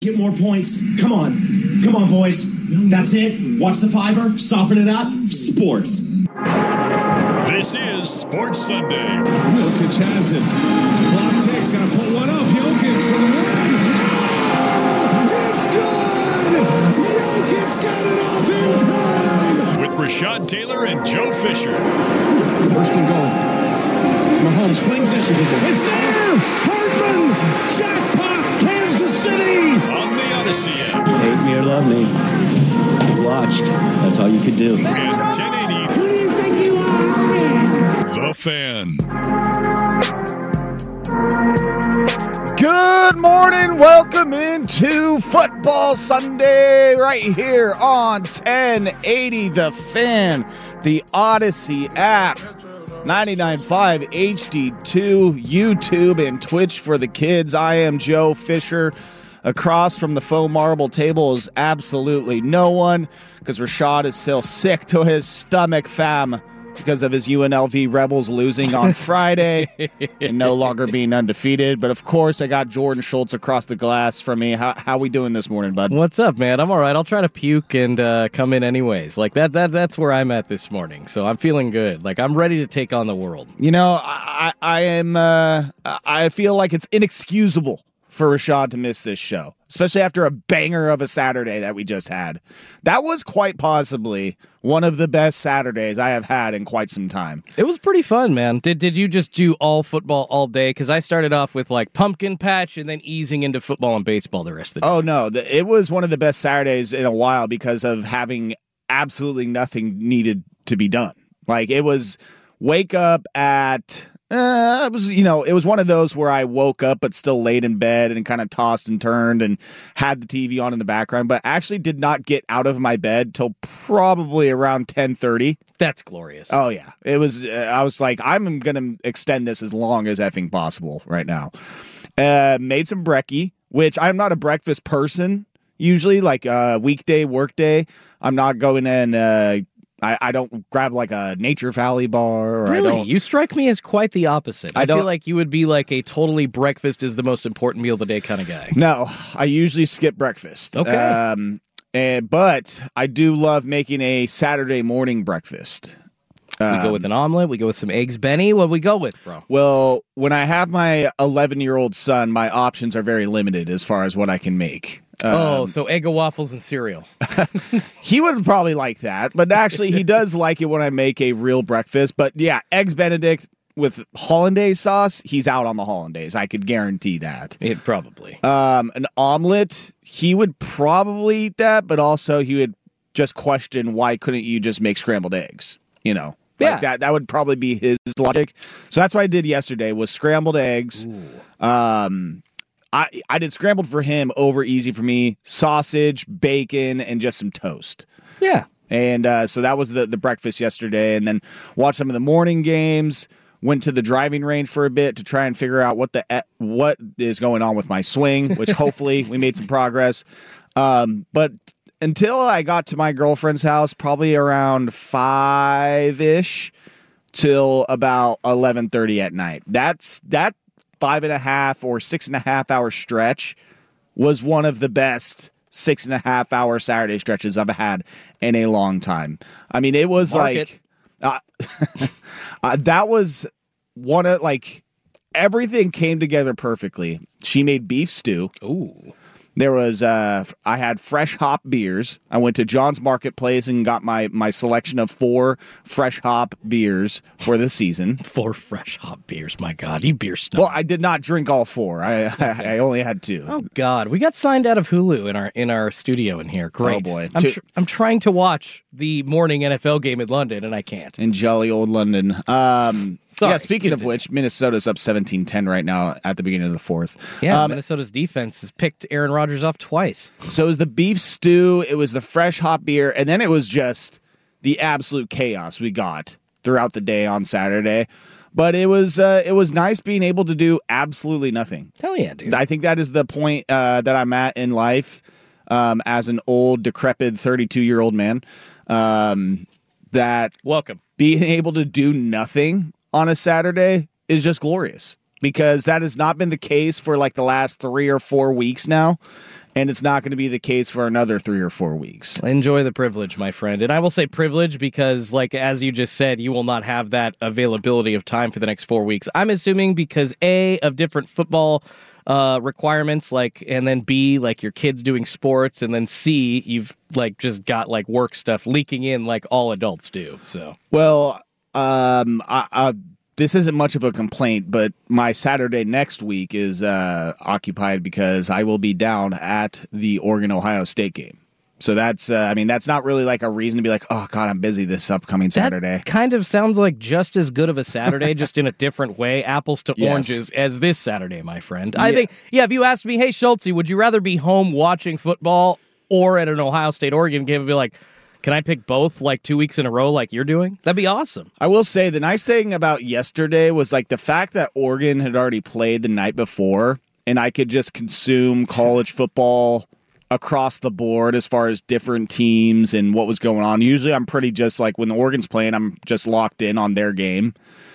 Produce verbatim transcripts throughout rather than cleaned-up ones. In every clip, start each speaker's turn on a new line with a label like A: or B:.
A: Get more points. Come on. Come on, boys. That's it. Watch the fiver. Soften it up. Sports.
B: This is Sports Sunday.
C: Jokic has it. Clock ticks. Gonna pull one up. Jokic for the win. It's good. Jokic got it off in time.
B: With Rashad Taylor and Joe Fisher.
C: First and goal. Mahomes flings it. It's there. Hardman. Jackpot. Kansas City.
B: On the Odyssey app.
D: Hate me or love me. You watched. That's all you could do.
B: And ten eighty.
C: Who do you think you are?
B: The Fan.
E: Good morning. Welcome into Football Sunday right here on ten eighty The Fan, the Odyssey app, ninety-nine point five H D two, YouTube, and Twitch for the kids. I am Joe Fisher. Across from the faux marble table is absolutely no one, because Rashad is still sick to his stomach, fam, because of his U N L V Rebels losing on Friday and no longer being undefeated. But, of course, I got Jordan Schultz across the glass from me. How how we doing this morning, bud?
F: What's up, man? I'm all right. I'll try to puke and uh, come in anyways. Like, that, that that's where I'm at this morning. So I'm feeling good. Like, I'm ready to take on the world.
E: You know, I, I am, uh, I feel like it's inexcusable for Rashad to miss this show, especially after a banger of a Saturday that we just had. That was quite possibly one of the best Saturdays I have had in quite some time.
F: It was pretty fun, man. Did did you just do all football all day? Because I started off with, like, pumpkin patch and then easing into football and baseball the rest of the day.
E: Oh, no. The, it was one of the best Saturdays in a while because of having absolutely nothing needed to be done. Like, it was wake up at... Uh, it was, you know, it was one of those where I woke up but still laid in bed and kind of tossed and turned and had the T V on in the background, but actually did not get out of my bed till probably around ten thirty.
F: That's glorious.
E: Oh, yeah. It was, uh, I was like, I'm going to extend this as long as effing possible right now. Uh, made some brekkie, which I'm not a breakfast person usually, like a uh, weekday, work day. I'm not going in, uh, I, I don't grab like a Nature Valley bar. Or
F: really?
E: I don't,
F: you strike me as quite the opposite. I,
E: I don't,
F: feel like you would be like a totally breakfast is the most important meal of the day kind of guy.
E: No, I usually skip breakfast.
F: Okay.
E: Um, and, but I do love making a Saturday morning breakfast.
F: We
E: Um,
F: go with an omelet. We go with some eggs Benny. What do we go with, bro?
E: Well, when I have my eleven-year-old son, my options are very limited as far as what I can make.
F: Oh,
E: Um,
F: so egg and waffles and cereal.
E: He would probably like that, but actually he does like it when I make a real breakfast. But yeah, Eggs Benedict with hollandaise sauce, he's out on the hollandaise. I could guarantee that.
F: It probably.
E: Um, an omelet, he would probably eat that, but also he would just question why couldn't you just make scrambled eggs, you know? Like
F: Yeah.
E: that that would probably be his logic. So that's what I did yesterday was scrambled eggs.
F: Ooh.
E: Um I, I did scrambled for him over easy for me, sausage, bacon, and just some toast.
F: Yeah.
E: And uh, so that was the, the breakfast yesterday. And then watched some of the morning games, went to the driving range for a bit to try and figure out what the what is going on with my swing, which hopefully we made some progress. Um, but until I got to my girlfriend's house, probably around five-ish till about eleven thirty at night. That's that. Five and a half or six and a half hour stretch was one of the best six and a half hour Saturday stretches I've had in a long time. I mean, it was
F: Mark
E: like, uh, uh, that was one of like everything came together perfectly. She made beef stew.
F: Ooh.
E: There was, uh, I had fresh hop beers. I went to John's Marketplace and got my, my selection of four fresh hop beers for the season.
F: Four fresh hop beers. My God, you beer snob.
E: Well, I did not drink all four. I I, I only had two.
F: Oh God, we got signed out of Hulu in our in our studio in here. Great.
E: Oh boy,
F: I'm
E: Two-
F: tr- I'm trying to watch the morning N F L game in London and I can't.
E: In jolly old London. Um,
F: Sorry,
E: yeah, speaking of
F: continue.
E: which, Minnesota's up seventeen ten right now at the beginning of the fourth.
F: Yeah,
E: Um,
F: Minnesota's defense has picked Aaron Rodgers off twice.
E: so it was the beef stew, it was the fresh hop beer, and then it was just the absolute chaos we got throughout the day on Saturday. But it was uh, it was nice being able to do absolutely nothing.
F: Hell yeah, dude.
E: I think that is the point uh, that I'm at in life um, as an old, decrepit thirty-two-year-old man. Um, that
F: Welcome.
E: being able to do nothing on a Saturday is just glorious, because that has not been the case for like the last three or four weeks now. and it's not going to be the case for another three or four weeks.
F: Enjoy the privilege, my friend. And I will say privilege because, like, as you just said, you will not have that availability of time for the next four weeks. I'm assuming because, A, of different football uh, requirements, like, and then B, like your kids doing sports, and then C, you've, like, just got, like, work stuff leaking in like all adults do. So,
E: Well, um, I, I, this isn't much of a complaint, but my Saturday next week is uh, occupied because I will be down at the Oregon-Ohio State game. So that's, uh, I mean, that's not really like a reason to be like, oh, God, I'm busy this upcoming Saturday.
F: That kind of sounds like just as good of a Saturday, just in a different way, apples to
E: Yes.
F: oranges, as this Saturday, my friend. I
E: Yeah.
F: think, yeah, if you asked me, hey, Schultze, would you rather be home watching football or at an Ohio State-Oregon game? I'd be like, can I pick both like two weeks in a row like you're doing? That'd be awesome.
E: I will say the nice thing about yesterday was like the fact that Oregon had already played the night before, and I could just consume college football across the board as far as different teams and what was going on. Usually I'm pretty just like when the Oregon's playing, I'm just locked in on their game.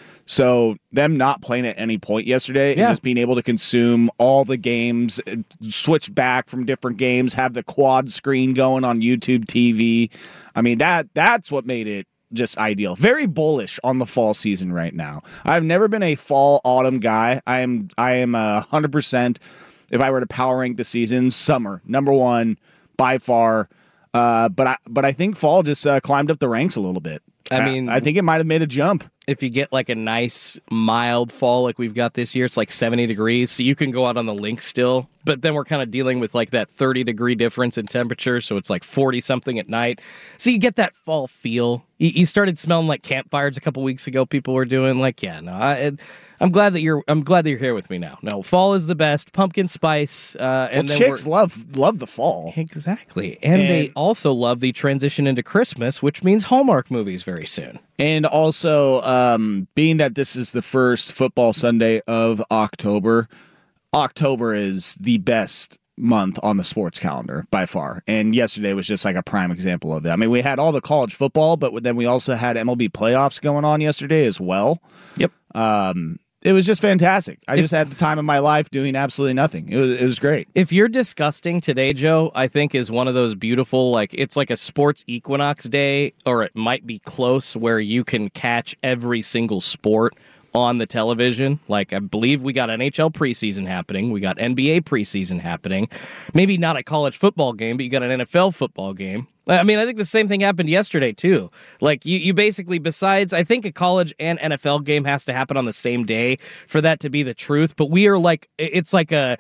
E: So them not playing at any point yesterday
F: Yeah.
E: and just being able to consume all the games, switch back from different games, have the quad screen going on YouTube T V. I mean, that that's what made it just ideal. Very bullish on the fall season right now. I've never been a fall autumn guy. I am I am a hundred percent. If I were to power rank the season, summer number one by far. Uh, but I but I think fall just uh, climbed up the ranks a little bit.
F: I mean,
E: I think it might have made a jump.
F: If you get like a nice mild fall like we've got this year, it's like seventy degrees, so you can go out on the link still. But then we're kind of dealing with like that thirty degree difference in temperature, so it's like forty something at night. So you get that fall feel. You, you started smelling like campfires a couple weeks ago. People were doing like, yeah, no, I, I'm glad that you're. I'm glad that you're here with me now. No, fall is the best. Pumpkin spice. Uh, and
E: Well,
F: then
E: chicks
F: we're-
E: love love the fall.
F: Exactly. And,
E: And-
F: they also love the transition into Christmas, which means Hallmark movies very soon.
E: And also, um, being that this is the first football Sunday of October, October is the best month on the sports calendar by far. And yesterday was just like a prime example of that. I mean, we had all the college football, but then we also had M L B playoffs going on yesterday as well.
F: Yep.
E: Um, it was just fantastic. I just had the time of my life doing absolutely nothing. It was, it was great.
F: If you're disgusting today, Joe, I think is one of those beautiful, like, it's like a sports equinox day, or it might be close, where you can catch every single sport on the television. Like, I believe we got N H L preseason happening. We got N B A preseason happening. Maybe not a college football game, but you got an N F L football game. I mean, I think the same thing happened yesterday, too. Like, you, you basically, besides, I think a college and N F L game has to happen on the same day for that to be the truth. But we are like, it's like a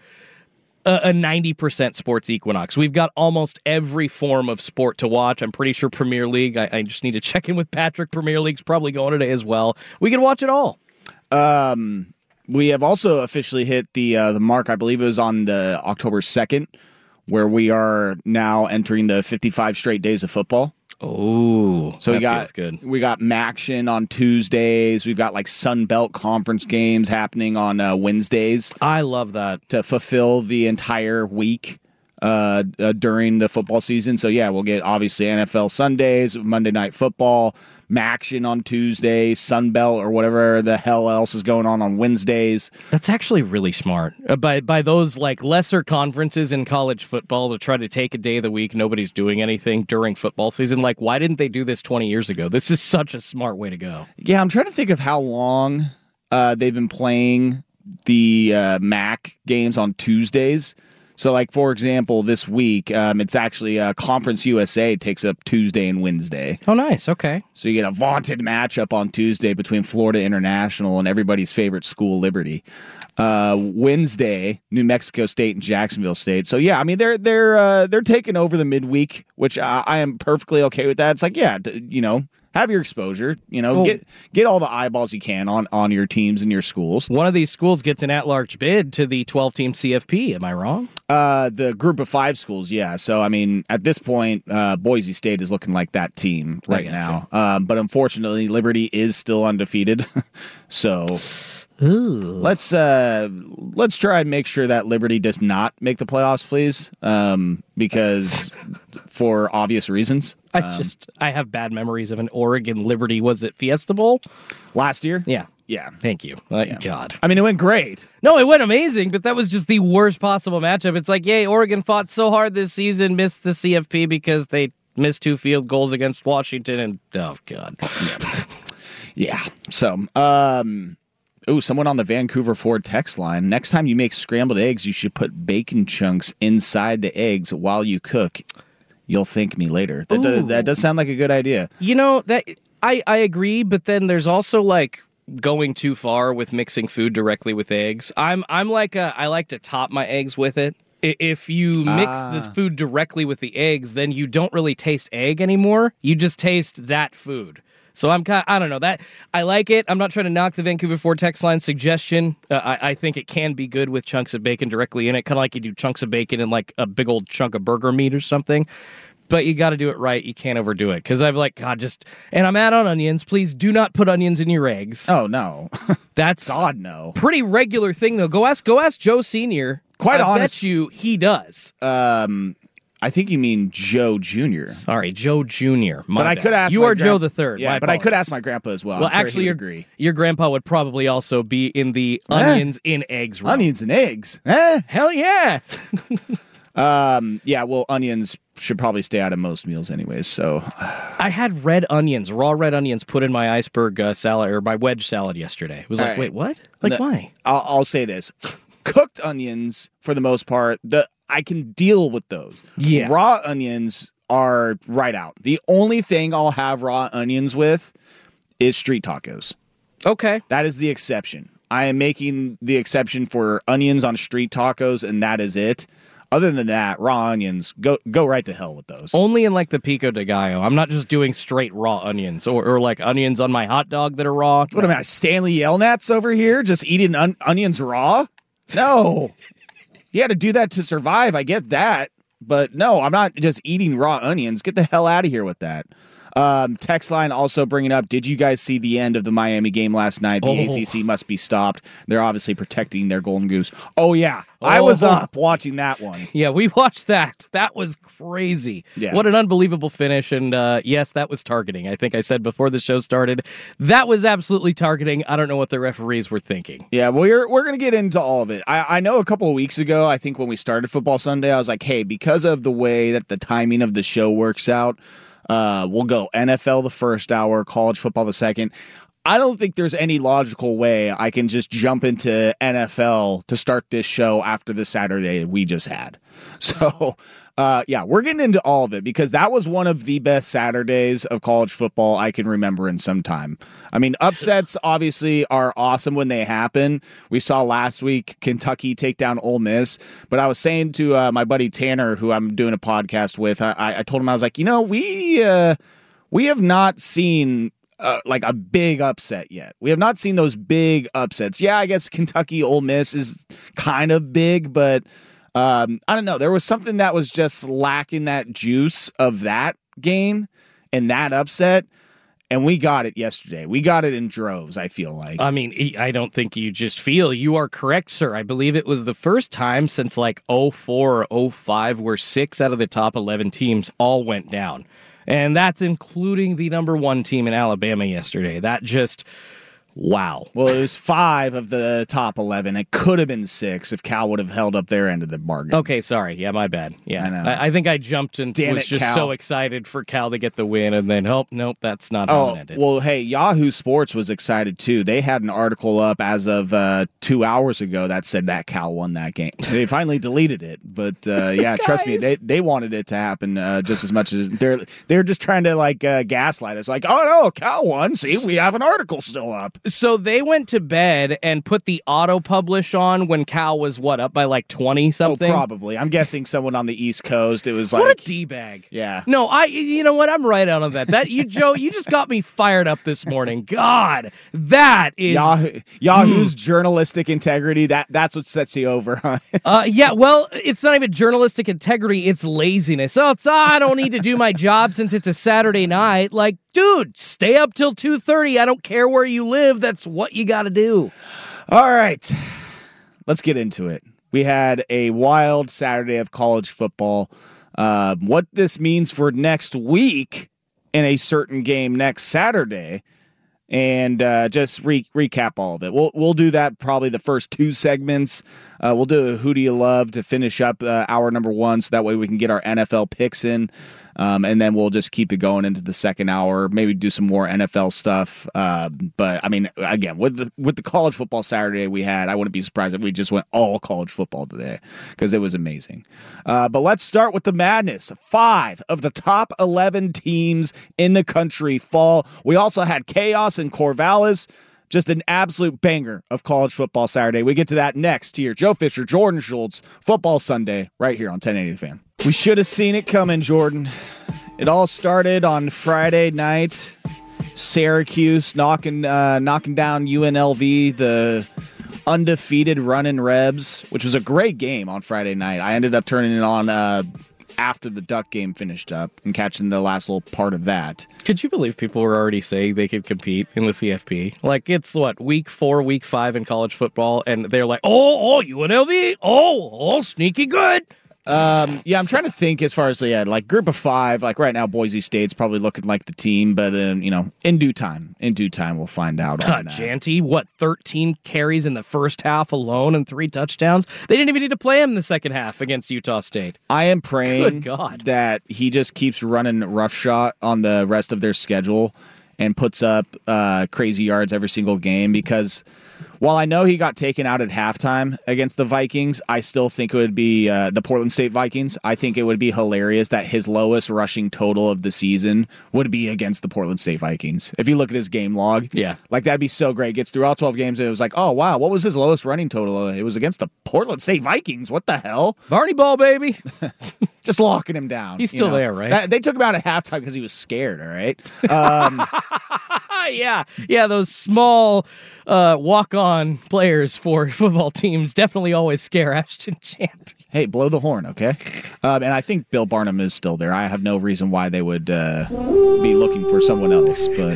F: a ninety percent sports equinox. We've got almost every form of sport to watch. I'm pretty sure Premier League, I, I just need to check in with Patrick. Premier League's probably going today as well. We can watch it all.
E: Um, we have also officially hit the uh, the mark. I believe it was on the October second, where we are now entering the fifty-five straight days of football.
F: Oh,
E: So we
F: that
E: got
F: feels good.
E: we got Maction on Tuesdays. We've got like Sun Belt Conference games happening on uh, Wednesdays
F: I love that.
E: to fulfill the entire week uh, uh, during the football season. So yeah, we'll get obviously N F L Sundays, Monday Night Football, Maction on Tuesdays, Sun Belt or whatever the hell else is going on on Wednesdays.
F: That's actually really smart. Uh, by by those like lesser conferences in college football to try to take a day of the week nobody's doing anything during football season. Like, why didn't they do this twenty years ago? This is such a smart way to go.
E: Yeah, I'm trying to think of how long uh, they've been playing the uh, M A C games on Tuesdays. So, like, for example, this week, um, it's actually uh, Conference U S A takes up Tuesday and Wednesday.
F: Oh, nice. Okay.
E: So you get a vaunted matchup on Tuesday between Florida International and everybody's favorite school, Liberty. Uh, Wednesday, New Mexico State and Jacksonville State. So yeah, I mean they're they're uh, they're taking over the midweek, which I, I am perfectly okay with that. It's like yeah, d- you know, have your exposure, you know,
F: Well-
E: get get all the eyeballs you can on on your teams and your schools.
F: One of these schools gets an at-large bid to the twelve-team C F P. Am I wrong?
E: Uh, the group of five schools, yeah. So I mean, at this point, uh, Boise State is looking like that team right now. Um, but unfortunately, Liberty is still undefeated. So let's uh, let's try and make sure that Liberty does not make the playoffs, please, um, because for obvious reasons.
F: I just I have bad memories of an Oregon Liberty. Was it Fiesta Bowl?
E: Last year,
F: Yeah.
E: Yeah.
F: Thank you. Uh, God.
E: I mean, it went great.
F: No, it went amazing, but that was just the worst possible matchup. It's like, yay, Oregon fought so hard this season, missed the C F P because they missed two field goals against Washington, and oh, God.
E: Yeah. So, um, oh, someone on the Vancouver Ford text line. Next time you make scrambled eggs, you should put bacon chunks inside the eggs while you cook. You'll thank me later. That does, that does sound like a good idea.
F: You know, that I, I agree, but then there's also like going too far with mixing food directly with eggs. I'm I'm like a, I like to top my eggs with it. I- If you mix
E: Ah.
F: the food directly with the eggs, then you don't really taste egg anymore. You just taste that food. So I'm kind of, I don't know that I like it. I'm not trying to knock the Vancouver Ford text line suggestion. Uh, I, I think it can be good with chunks of bacon directly in it, kind of like you do chunks of bacon in like a big old chunk of burger meat or something. But you got to do it right. You can't overdo it because I've like God just and I'm out on onions. Please do not put onions in your eggs.
E: Oh, no.
F: That's
E: God, no.
F: pretty regular thing though. Go ask go ask Joe Senior.
E: Quite
F: I
E: honest-
F: bet you he does.
E: Um, I think you mean Joe Junior
F: Sorry, Joe Junior My
E: But I
F: bad.
E: could ask
F: you
E: my
F: are
E: gran-
F: Joe the Third.
E: Yeah,
F: My
E: but I could
F: apologies.
E: ask my grandpa as well.
F: Well,
E: I'm sure
F: actually,
E: he
F: your
E: would agree.
F: your grandpa would probably also be in the
E: Eh?
F: onions in eggs realm.
E: Onions and eggs. Eh?
F: Hell yeah!
E: Um, yeah, well, onions should probably stay out of most meals anyways, so...
F: I had red onions, raw red onions, put in my iceberg uh, salad or my wedge salad yesterday. It was
E: All
F: like,
E: right.
F: wait, what? Like,
E: No,
F: why?
E: I'll, I'll say this. Cooked onions, for the most part, the I can deal with those.
F: Yeah.
E: Raw onions are right out. The only thing I'll have raw onions with is street tacos.
F: Okay.
E: That is the exception. I am making the exception for onions on street tacos, and that is it. Other than that, raw onions, go go right to hell with those.
F: Only in like the pico de gallo. I'm not just doing straight raw onions or, or like onions on my hot dog that are raw.
E: What am I, Stanley Yelnats over here, just eating on- onions raw? No. You had to do that to survive. I get that. But no, I'm not just eating raw onions. Get the hell out of here with that. Um, text line also bringing up, did you guys see the end of the Miami game last night? The
F: Oh.
E: A C C must be stopped. They're obviously protecting their Golden Goose. Oh, yeah. I
F: Oh.
E: was up watching that one.
F: Yeah, we watched that. That was crazy.
E: Yeah.
F: What an unbelievable finish. And uh, yes, that was targeting. I think I said before the show started, that was absolutely targeting. I don't know what the referees were thinking.
E: Yeah, well, we're we're gonna get into all of it. I, I know a couple of weeks ago, I think when we started Football Sunday, I was like, hey, because of the way that the timing of the show works out, uh, we'll go N F L the first hour, college football the second. I don't think there's any logical way I can just jump into N F L to start this show after the Saturday we just had. So, uh, yeah, we're getting into all of it because that was one of the best Saturdays of college football I can remember in some time. I mean, upsets obviously are awesome when they happen. We saw last week Kentucky take down Ole Miss, but I was saying to uh, my buddy Tanner, who I'm doing a podcast with, I, I told him, I was like, you know, we uh, we have not seen Uh, like a big upset yet. We have not seen those big upsets. Yeah, I guess Kentucky Ole Miss is kind of big, but um, I don't know. There was something that was just lacking that juice of that game and that upset, and we got it yesterday. We got it in droves, I feel like.
F: I mean, I don't think you just feel. You are correct, sir. I believe it was the first time since like oh four or oh five where six out of the top eleven teams all went down. And that's including the number one team in Alabama yesterday. That just, wow.
E: Well, it was five of the top eleven. It could have been six if Cal would have held up their end of the bargain.
F: Okay, sorry. Yeah, my bad. Yeah,
E: I know.
F: I, I think I jumped and
E: Damn
F: was
E: it,
F: just
E: Cal.
F: so excited for Cal to get the win, and then, oh, nope, that's not how
E: Oh,
F: it ended.
E: well, hey, Yahoo Sports was excited too. They had an article up as of uh, two hours ago that said that Cal won that game. They finally deleted it, but uh, yeah, trust me, they they wanted it to happen uh, just as much as they're they're just trying to like uh, gaslight us. Like, oh no, Cal won. See, we have an article still up.
F: So they went to bed and put the auto publish on when Cal was, what, up by like twenty something?
E: Oh, probably. I'm guessing someone on the East Coast. It was like,
F: What a D-bag.
E: yeah.
F: No, I. You know what? I'm right out on that. That you, Joe. You just got me fired up this morning. God, that is.
E: Yahoo, Yahoo's journalistic integrity, that that's what sets you over, huh?
F: Uh, yeah. Well, it's not even journalistic integrity. It's laziness. Oh, it's, oh, I don't need to do my job since it's a Saturday night. Like, dude, stay up till two thirty. I don't care where you live. That's what you got to do.
E: All right, let's get into it. We had a wild Saturday of college football. Uh, what this means for next week in a certain game next Saturday and uh, just re- recap all of it. We'll we'll do that probably the first two segments. Uh, we'll do a Who Do You Love to finish up uh, hour number one, so that way we can get our N F L picks in. Um, and then we'll just keep it going into the second hour, maybe do some more N F L stuff. Uh, but, I mean, again, with the with the college football Saturday we had, I wouldn't be surprised if we just went all college football today because it was amazing. Uh, but let's start with the madness. Five of the top eleven teams in the country fall. We also had chaos in Corvallis. Just an absolute banger of college football Saturday. We get to that next here. Joe Fisher, Jordan Schultz, Football Sunday, right here on ten eighty The Fan. We should have seen it coming, Jordan. It all started on Friday night. Syracuse knocking uh, knocking down U N L V, the undefeated running Rebs, which was a great game on Friday night. I ended up turning it on uh, after the Duck game finished up and catching the last little part of that.
F: Could you believe people were already saying they could compete in the C F P? Like, it's what, week four, week five in college football, and they're like, oh, oh, U N L V, oh, oh, sneaky good.
E: Um, yeah, I'm trying to think as far as, yeah, like group of five, like right now, Boise State's probably looking like the team, but, um, you know, in due time, in due time, we'll find out.
F: Uh, Janty, what, thirteen carries in the first half alone and three touchdowns? They didn't even need to play him in the second half against Utah State.
E: I am praying
F: Good God.
E: that he just keeps running roughshod on the rest of their schedule and puts up uh, crazy yards every single game, because while I know he got taken out at halftime against the Vikings, I still think it would be uh, the Portland State Vikings. I think it would be hilarious that his lowest rushing total of the season would be against the Portland State Vikings. If you look at his game log,
F: yeah,
E: like that'd be so great. Gets through all twelve games, and it was like, oh wow, what was his lowest running total? It was against the Portland State Vikings. What the hell?
F: Barney Ball, baby.
E: Just locking him down.
F: He's still
E: you know?
F: there, right?
E: That, they took him out at halftime because he was scared, all right? Um,
F: yeah, yeah, those small uh, walk-on players for football teams definitely always scare Ashton Janty.
E: Hey, blow the horn, okay? Um, and I think Bill Barnum is still there. I have no reason why they would uh, be looking for someone else. But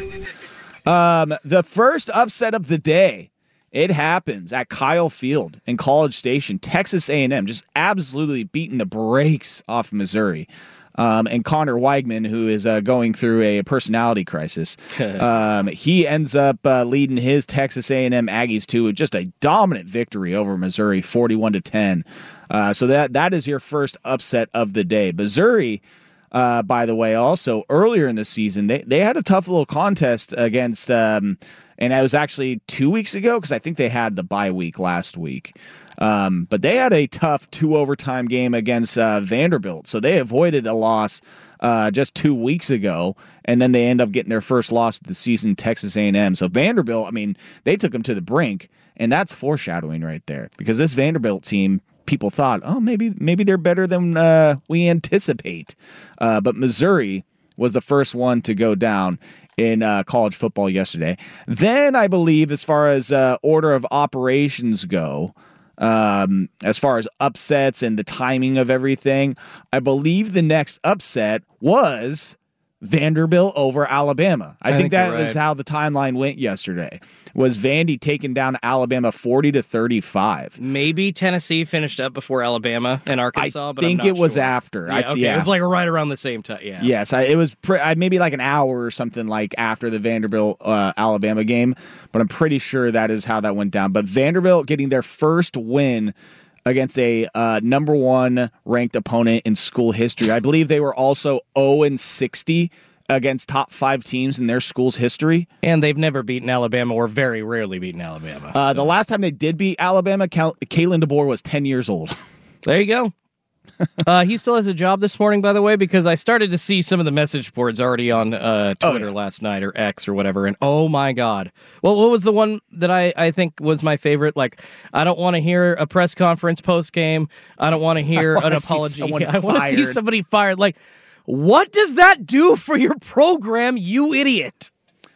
E: um, the first upset of the day, it happens at Kyle Field in College Station. Texas A and M just absolutely beating the brakes off Missouri. Um, and Connor Weigman, who is uh, going through a personality crisis, um, he ends up uh, leading his Texas A and M Aggies to just a dominant victory over Missouri, forty-one to ten. Uh, so that that is your first upset of the day. Missouri, uh, by the way, also earlier in the season, they they had a tough little contest against. Um, And it was actually two weeks ago because I think they had the bye week last week. Um, but they had a tough two overtime game against uh, Vanderbilt. So they avoided a loss uh, just two weeks ago. And then they end up getting their first loss of the season, Texas A and M. So Vanderbilt, I mean, they took them to the brink. And that's foreshadowing right there. Because this Vanderbilt team, people thought, oh, maybe maybe they're better than uh, we anticipate. Uh, but Missouri was the first one to go down in uh, college football yesterday. Then I believe as far as uh, order of operations go, um, as far as upsets and the timing of everything, I believe the next upset was Vanderbilt over Alabama. I,
F: I
E: think,
F: think
E: that
F: you're
E: was
F: right.
E: how the timeline went yesterday. Was Vandy taking down Alabama forty to thirty-five.
F: Maybe Tennessee finished up before Alabama and Arkansas,
E: I
F: but I'm
E: think
F: not
E: it was
F: sure.
E: after.
F: Yeah,
E: I,
F: okay,
E: yeah.
F: it was like right around the same time. Yeah.
E: Yes, I, it was pre- I, maybe like an hour or something like after the Vanderbilt uh, Alabama game, but I'm pretty sure that is how that went down. But Vanderbilt getting their first win against a uh, number one ranked opponent in school history. I believe they were also oh and sixty against top five teams in their school's history.
F: And they've never beaten Alabama or very rarely beaten Alabama.
E: Uh,
F: so.
E: The last time they did beat Alabama, Cal- Kalen DeBoer was ten years old.
F: There you go. uh, he still has a job this morning, by the way, because I started to see some of the message boards already on uh, Twitter
E: oh, yeah.
F: last night or X or whatever. And oh my God. Well, what was the one that I, I think was my favorite? Like, I don't want to hear a press conference post game. I don't want to hear an apology. I want to see somebody fired. Like, what does that do for your program, you idiot?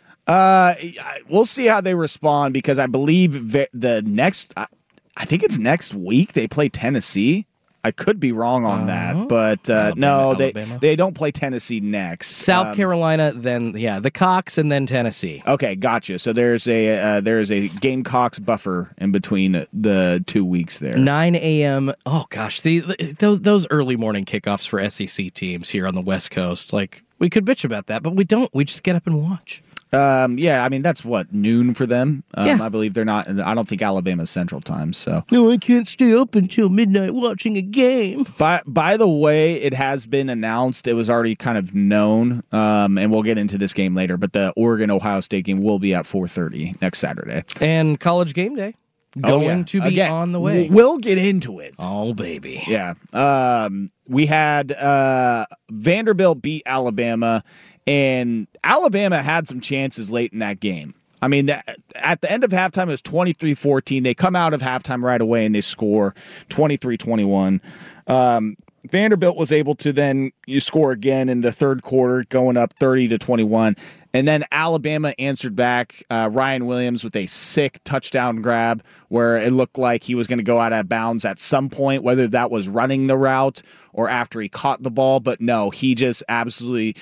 E: Uh, we'll see how they respond because I believe the next, I think it's next week they play Tennessee. I could be wrong on uh-huh. that, but uh, Alabama,
F: Alabama.
E: no, they they don't play Tennessee next.
F: South
E: um,
F: Carolina, then yeah, the Cox, and then Tennessee.
E: Okay, gotcha. So there's a uh, there's a Gamecocks buffer in between the two weeks there.
F: nine a.m. Oh gosh, see those those early morning kickoffs for S E C teams here on the West Coast. Like we could bitch about that, but we don't. We just get up and watch.
E: Um, yeah, I mean, that's what, noon for them? Um,
F: Yeah.
E: I believe they're not, I don't think Alabama's Central Time, so.
F: No, I can't stay up until midnight watching a game.
E: By, by the way, it has been announced, it was already kind of known, um, and we'll get into this game later, but the Oregon-Ohio State game will be at four thirty next Saturday.
F: And College Game Day going
E: Oh, yeah.
F: to be
E: Again,
F: on the way.
E: We'll get into it.
F: Oh, baby.
E: Yeah. Um, we had uh, Vanderbilt beat Alabama, and Alabama had some chances late in that game. I mean, that, at the end of halftime, it was twenty-three fourteen. They come out of halftime right away, and they score twenty-three twenty-one. Um, Vanderbilt was able to then you score again in the third quarter, going up thirty to twenty-one. And then Alabama answered back, uh, Ryan Williams with a sick touchdown grab where it looked like he was going to go out of bounds at some point, whether that was running the route or after he caught the ball. But no, he just absolutely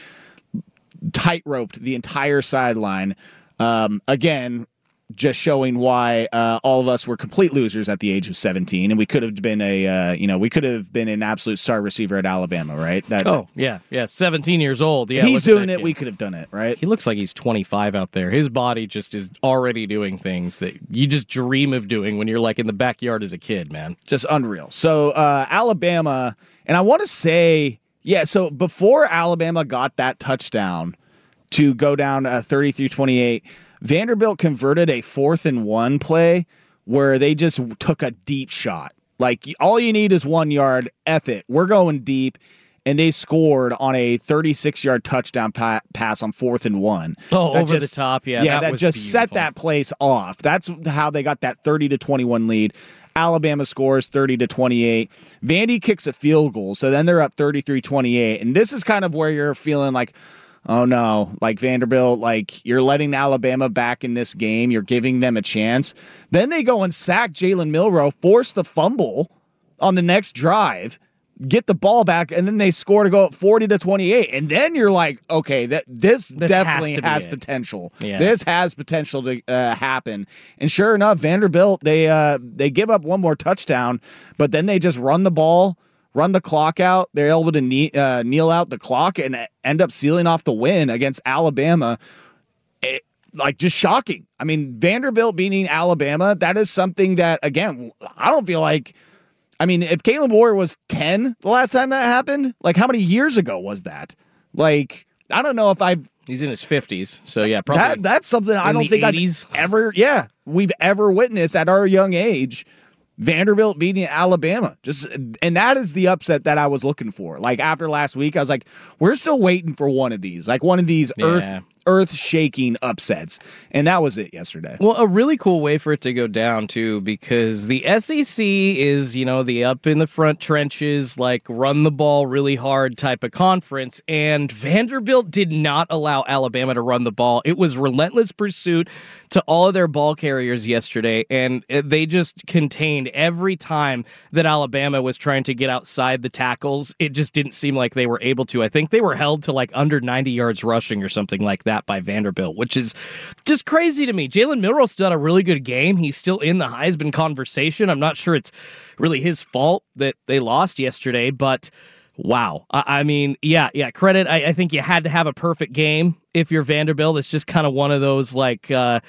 E: tight-roped the entire sideline. Um, again, just showing why uh, all of us were complete losers at the age of seventeen, and we could have been a, uh, you know, we could have been an absolute star receiver at Alabama, right? That,
F: Oh, yeah. Yeah, seventeen years old. Yeah,
E: he's
F: look at
E: doing
F: that
E: it.
F: kid.
E: We could have done it, right?
F: He looks like he's twenty-five out there. His body just is already doing things that you just dream of doing when you're like in the backyard as a kid, man.
E: Just unreal. So uh, Alabama, and I want to say, yeah. So before Alabama got that touchdown to go down uh, thirty-three twenty-eight, Vanderbilt converted a fourth and one play where they just took a deep shot. Like, all you need is one yard. F it. We're going deep. And they scored on a thirty-six-yard touchdown pa- pass on fourth and one.
F: Oh,
E: That
F: over
E: just-
F: the top. Yeah,
E: Yeah,
F: that,
E: that,
F: was
E: just set
F: beautiful.
E: that place off. That's how they got that thirty to twenty-one lead. Alabama scores thirty to twenty-eight. Vandy kicks a field goal, so then they're up thirty-three twenty-eight. And this is kind of where you're feeling like, oh no, like Vanderbilt, like you're letting Alabama back in this game. You're giving them a chance. Then they go and sack Jalen Milroe, force the fumble on the next drive, get the ball back, and then they score to go up forty to twenty-eight. And then you're like, okay, that this,
F: This
E: definitely
F: has to be
E: has
F: it.
E: potential.
F: Yeah.
E: This has potential to uh, happen. And sure enough, Vanderbilt, they uh, they give up one more touchdown, but then they just run the ball, run the clock out. They're able to knee, uh, kneel out the clock and end up sealing off the win against Alabama. It, like, just shocking. I mean, Vanderbilt beating Alabama, that is something that, again, I don't feel like, I mean, if Caleb Warrior was ten the last time that happened, like, how many years ago was that? Like, I don't know if I've,
F: He's in his fifties, so yeah, probably.
E: that, that's something I
F: in
E: don't
F: the
E: think
F: eighties?
E: I've ever, yeah, we've ever witnessed at our young age. Vanderbilt beating Alabama. Just, and that is the upset that I was looking for. Like, after last week, I was like, we're still waiting for one of these, like one of these
F: Yeah.
E: earth earth shaking upsets. And that was it yesterday.
F: Well, a really cool way for it to go down, too, because the S E C is, you know, the up in the front trenches, like run the ball really hard type of conference, and Vanderbilt did not allow Alabama to run the ball. It was relentless pursuit to all of their ball carriers yesterday, and they just contained every time that Alabama was trying to get outside the tackles. It just didn't seem like they were able to. I think they were held to like under ninety yards rushing or something like that by Vanderbilt, which is just crazy to me. Jalen Milroe still had a really good game. He's still in the Heisman conversation. I'm not sure it's really his fault that they lost yesterday, but wow. I, I mean, yeah, yeah, credit. I, I think you had to have a perfect game if you're Vanderbilt. It's just kind of one of those like uh,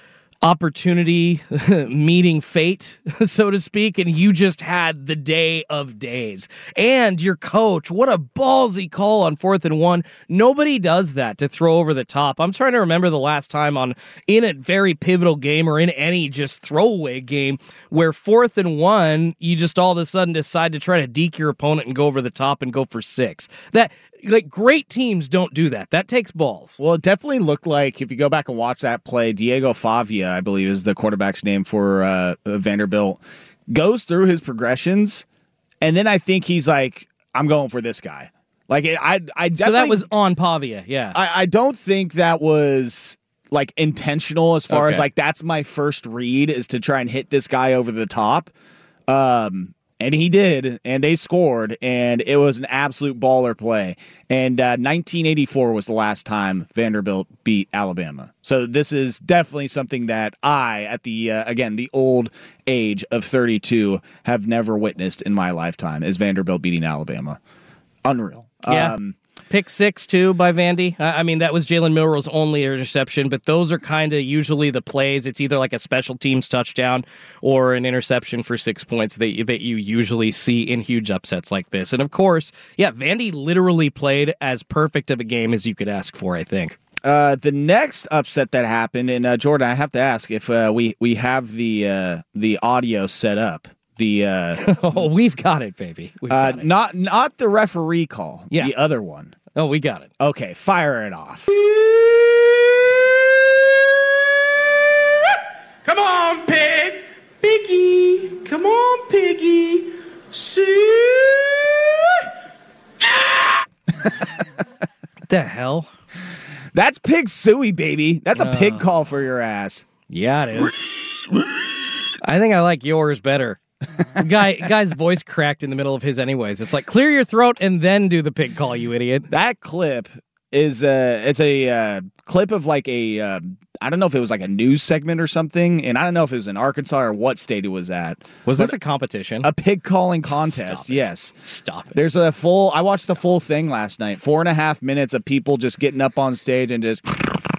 F: opportunity meeting fate, so to speak, and you just had the day of days. And your coach, what a ballsy call on fourth and one. Nobody does that to throw over the top. I'm trying to remember the last time on in a very pivotal game or in any just throwaway game where fourth and one, you just all of a sudden decide to try to deke your opponent and go over the top and go for six. That like great teams don't do that. That takes balls.
E: Well, it definitely looked like, if you go back and watch that play, Diego Favia, I believe is the quarterback's name for uh, Vanderbilt, goes through his progressions, and then I think he's like, I'm going for this guy. Like, I, I definitely,
F: So that was on Pavia, yeah.
E: I, I don't think that was like intentional as far
F: Okay.
E: as like, that's my first read is to try and hit this guy over the top. Um, And he did, and they scored, and it was an absolute baller play. And uh, nineteen eighty-four was the last time Vanderbilt beat Alabama. So this is definitely something that I, at the, uh, again, the old age of thirty-two, have never witnessed in my lifetime, is Vanderbilt beating Alabama. Unreal.
F: Yeah.
E: Um,
F: Pick six, too, by Vandy. I I mean, that was Jalen Milroe's only interception, but those are kind of usually the plays. It's either like a special teams touchdown or an interception for six points that you, that you usually see in huge upsets like this. And, of course, yeah, Vandy literally played as perfect of a game as you could ask for, I think.
E: Uh, the next upset that happened, and uh, Jordan, I have to ask if uh, we, we have the uh, the audio set up. The uh,
F: oh, we've got it, baby. We've
E: uh,
F: got it.
E: not not the referee call.
F: Yeah.
E: The other one.
F: Oh, we got it.
E: Okay, fire it off.
G: Come on, pig. Piggy. Come on, piggy. See?
F: The hell?
E: That's pig suey, baby. That's a pig call for your ass.
F: Yeah, it is. I think I like yours better. Guy, guy's voice cracked in the middle of his anyways. It's like, clear your throat and then do the pig call, you idiot.
E: That clip is uh it's a uh, clip of like a uh, I don't know if it was like a news segment or something, and I don't know if it was in Arkansas or what state it was at.
F: Was this a competition?
E: A pig calling contest,
F: Stop it.
E: yes.
F: Stop it.
E: There's a full, I watched the full thing last night. Four and a half minutes of people just getting up on stage and just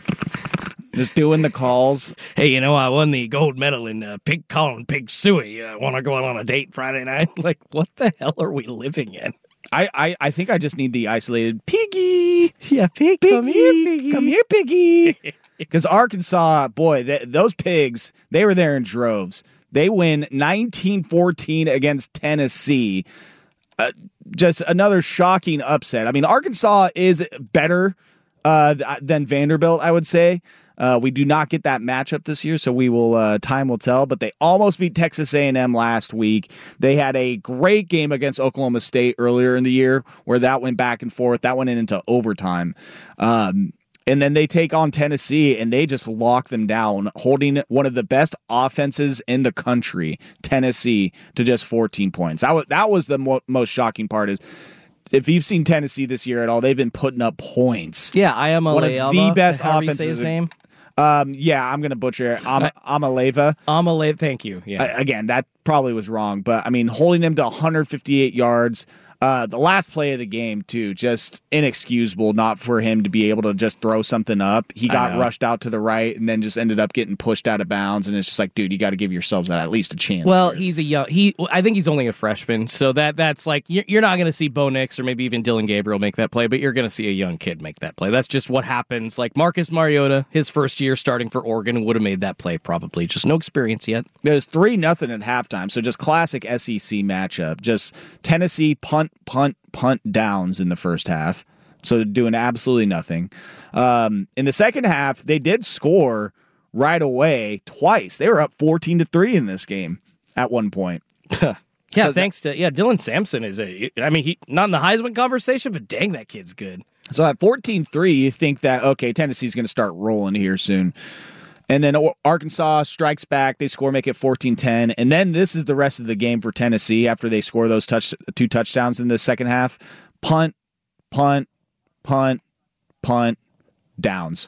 E: just doing the calls.
F: Hey, you know, I won the gold medal in uh, pig calling, pig suey. Uh, Want to go out on a date Friday night? Like, what the hell are we living in?
E: I, I, I think I just need the isolated piggy.
F: Yeah, pig,
E: Piggy,
F: come here, piggy.
E: come here, piggy. Because Arkansas, boy, th- those pigs, they were there in droves. They win nineteen fourteen against Tennessee. Uh, just another shocking upset. I mean, Arkansas is better uh, th- than Vanderbilt, I would say. Uh, we do not get that matchup this year, so we will. Uh, time will tell. But they almost beat Texas A and M last week. They had a great game against Oklahoma State earlier in the year, where that went back and forth. That went into overtime, um, and then they take on Tennessee, and they just lock them down, holding one of the best offenses in the country, Tennessee, to just fourteen points. That was that was the mo- most shocking part. Is if you've seen Tennessee this year at all, they've been putting up points.
F: Yeah, I am a
E: One of the best
F: however you say
E: offenses
F: his
E: in-
F: name.
E: Um, yeah, I'm going to butcher it. Am- Amaleva.
F: Amaleva, thank you. Yeah.
E: Uh, again, that probably was wrong, but I mean, holding them to one hundred fifty-eight yards. Uh, the last play of the game, too, just inexcusable not for him to be able to just throw something up. He got rushed out to the right and then just ended up getting pushed out of bounds. And it's just like, dude, you got to give yourselves at least a chance.
F: Well,
E: here.
F: he's a young. He, I think he's only a freshman, so that that's like you're, you're not going to see Bo Nix or maybe even Dylan Gabriel make that play, but you're going to see a young kid make that play. That's just what happens. Like Marcus Mariota, his first year starting for Oregon, would have made that play probably. Just no experience yet.
E: It was three nothing at halftime, so just classic S E C matchup. Just Tennessee punt, punt, punt downs in the first half, so doing absolutely nothing. Um, in the second half, they did score right away twice. They were up fourteen to three in this game at one point.
F: Yeah,
E: So
F: thanks to yeah, Dylan Sampson is a. I mean, he not in the Heisman conversation, but dang, that kid's good.
E: So at fourteen three, you think that, okay, Tennessee's going to start rolling here soon. And then Arkansas strikes back. They score, make it fourteen ten. And then this is the rest of the game for Tennessee after they score those touch two touchdowns in the second half. Punt, punt, punt, punt, downs.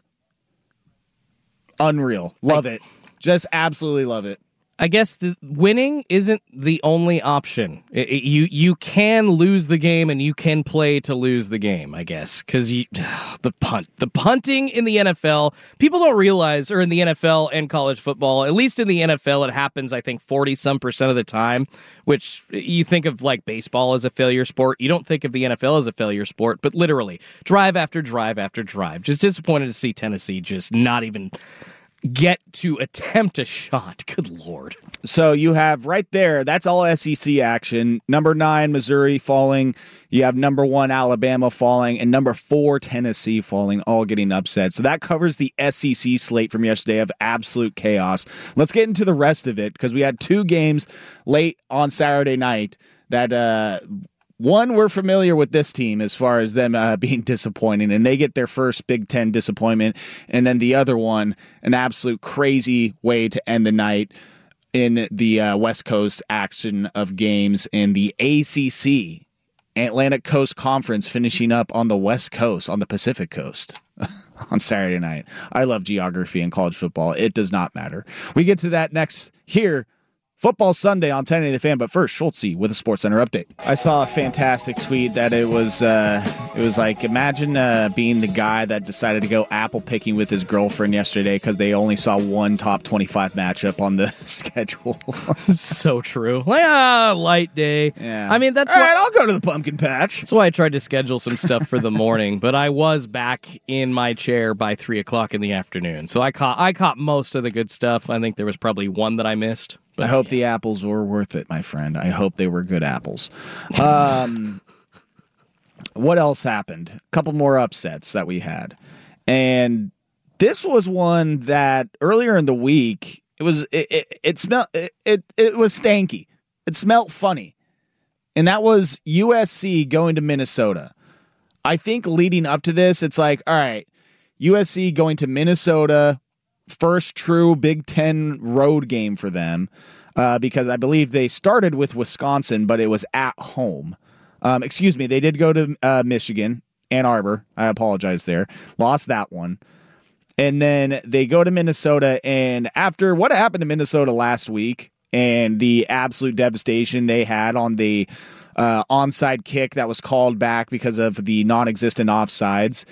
E: Unreal. Love it. Just absolutely love it.
F: I guess the winning isn't the only option. It, it, you you can lose the game and you can play to lose the game, I guess, because you the punt, the punting in the N F L, people don't realize, or in the N F L and college football, at least in the N F L, it happens, I think, forty some percent of the time. Which you think of like baseball as a failure sport, you don't think of the N F L as a failure sport, but literally drive after drive after drive. Just disappointed to see Tennessee just not even get to attempt a shot. Good Lord.
E: So you have right there, that's all S E C action. Number nine, Missouri falling. You have number one, Alabama falling, and number four, Tennessee falling, all getting upset. So that covers the S E C slate from yesterday of absolute chaos. Let's get into the rest of it, because we had two games late on Saturday night that uh one, we're familiar with this team as far as them uh, being disappointing, and they get their first Big Ten disappointment. And then the other one, an absolute crazy way to end the night in the uh, West Coast action of games in the A C C, Atlantic Coast Conference, finishing up on the West Coast, on the Pacific Coast on Saturday night. I love geography and college football. It does not matter. We get to that next here. Football Sunday on ten eighty The Fan, but first, Schultze with a Sports Center update. I saw a fantastic tweet that it was uh, it was like, imagine uh, being the guy that decided to go apple picking with his girlfriend yesterday because they only saw one top twenty-five matchup on the schedule.
F: So true. Like, ah, light day.
E: Yeah.
F: I mean, that's
E: All
F: why,
E: right, I'll go to the pumpkin patch.
F: that's why I tried to schedule some stuff for the morning, but I was back in my chair by three o'clock in the afternoon. So I caught I caught most of the good stuff. I think there was probably one that I missed. But
E: I hope the apples were worth it, my friend. I hope they were good apples. Um, what else happened? A couple more upsets that we had. And this was one that earlier in the week, it was it it, it smelled it, it it was stanky. It smelled funny. And that was U S C going to Minnesota. I think leading up to this, it's like, all right, U S C going to Minnesota, first true Big Ten road game for them, uh, because I believe they started with Wisconsin, but it was at home. Um, excuse me, they did go to uh, Michigan, Ann Arbor. I apologize there. Lost that one. And then they go to Minnesota, and after what happened to Minnesota last week and the absolute devastation they had on the uh, onside kick that was called back because of the non-existent offsides,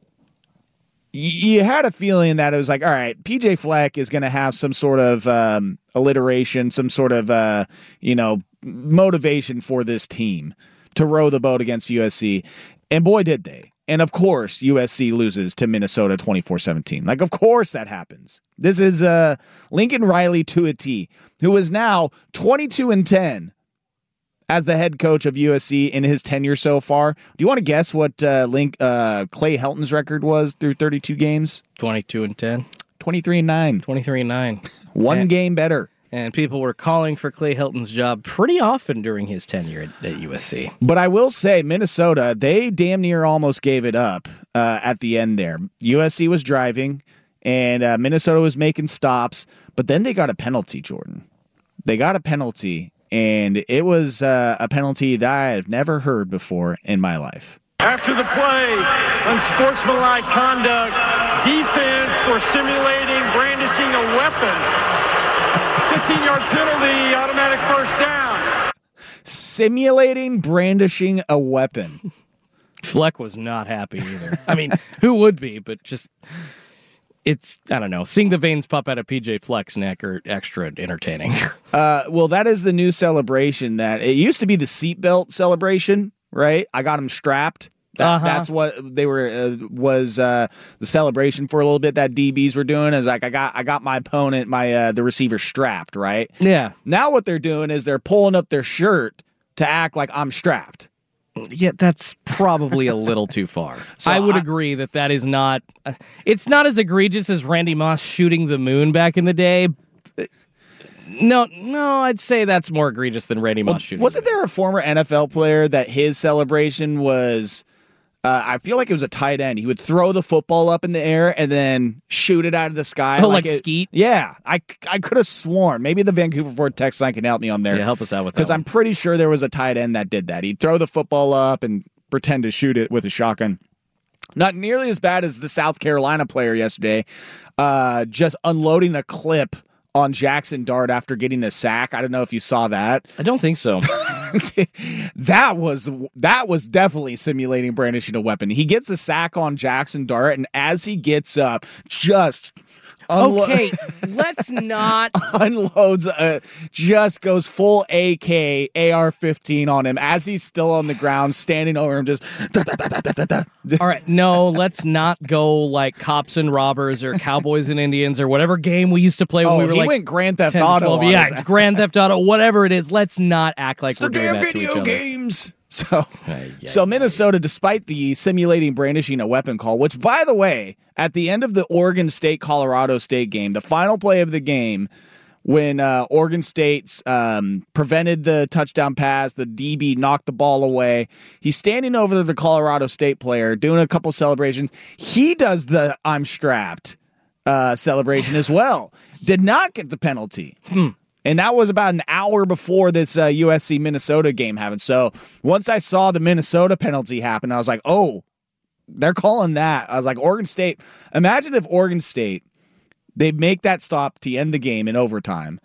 E: you had a feeling that it was like, all right, P J Fleck is going to have some sort of um, alliteration, some sort of, uh, you know, motivation for this team to row the boat against U S C. And boy, did they. And of course, U S C loses to Minnesota twenty-four seventeen. Like, of course that happens. This is uh, Lincoln Riley to a T, who is now twenty-two and ten as the head coach of U S C in his tenure so far. Do you want to guess what uh, Link uh, Clay Helton's record was through thirty-two games?
F: twenty-two and ten.
E: twenty-three and nine.
F: twenty-three and nine.
E: One
F: and,
E: game better.
F: And people were calling for Clay Helton's job pretty often during his tenure at, at U S C.
E: But I will say, Minnesota, they damn near almost gave it up uh, at the end there. U S C was driving, and uh, Minnesota was making stops, but then they got a penalty, Jordan. They got a penalty. And it was uh, a penalty that I have never heard before in my life.
H: After the play, unsportsmanlike conduct, defense for simulating brandishing a weapon. fifteen-yard penalty, automatic first down.
E: Simulating brandishing a weapon.
F: Fleck was not happy either. I mean, who would be? But just... It's, I don't know, seeing the veins pop out of P J Fleck's neck are extra entertaining.
E: uh, well, that is the new celebration that it used to be the seatbelt celebration, right? I got him strapped. That,
F: uh-huh.
E: That's what they were, uh, was uh, the celebration for a little bit that D Bs were doing is like, I got, I got my opponent, my, uh, the receiver strapped, right?
F: Yeah.
E: Now what they're doing is they're pulling up their shirt to act like I'm strapped.
F: Yeah, that's probably a little too far. So I would I, agree that that is not... Uh, it's not as egregious as Randy Moss shooting the moon back in the day. No, no, I'd say that's more egregious than Randy Moss well, shooting
E: Wasn't
F: the moon.
E: there a former N F L player that his celebration was... Uh, I feel like it was a tight end. He would throw the football up in the air and then shoot it out of the sky.
F: Oh, like, like
E: it,
F: skeet?
E: Yeah. I, I could have sworn. Maybe the Vancouver Ford text line can help me on there.
F: Yeah, help us out with that.
E: Because I'm pretty sure there was a tight end that did that. He'd throw the football up and pretend to shoot it with a shotgun. Not nearly as bad as the South Carolina player yesterday, uh, just unloading a clip on Jackson Dart after getting a sack. I don't know if you saw that.
F: I don't think so.
E: that was that was definitely simulating brandishing a weapon. He gets a sack on Jackson Dart, and as he gets up, just unlo-
F: okay, let's not
E: unloads, a, just goes full A K A R fifteen on him as he's still on the ground, standing over him. Just da, da, da, da, da, da.
F: All right, no, let's not go like Cops and Robbers or Cowboys and Indians or whatever game we used to play when
E: oh,
F: we were
E: he
F: like
E: went Grand Theft
F: ten,
E: Auto.
F: twelve, yeah, Grand Theft Auto, whatever it is. Let's not act like
E: it's
F: we're
E: the
F: doing
E: damn
F: that to each
E: video
F: other.
E: games. So,
F: uh, yeah,
E: so
F: yeah,
E: Minnesota, despite the simulating brandishing a weapon call, which, by the way, at the end of the Oregon State-Colorado State game, the final play of the game, when uh, Oregon State um, prevented the touchdown pass, the D B knocked the ball away. He's standing over the Colorado State player, doing a couple celebrations. He does the I'm strapped uh, celebration as well. Did not get the penalty.
F: Hmm.
E: And that was about an hour before this uh, U S C-Minnesota game happened. So once I saw the Minnesota penalty happen, I was like, oh, they're calling that. I was like, Oregon State. Imagine if Oregon State, they make that stop to end the game in overtime,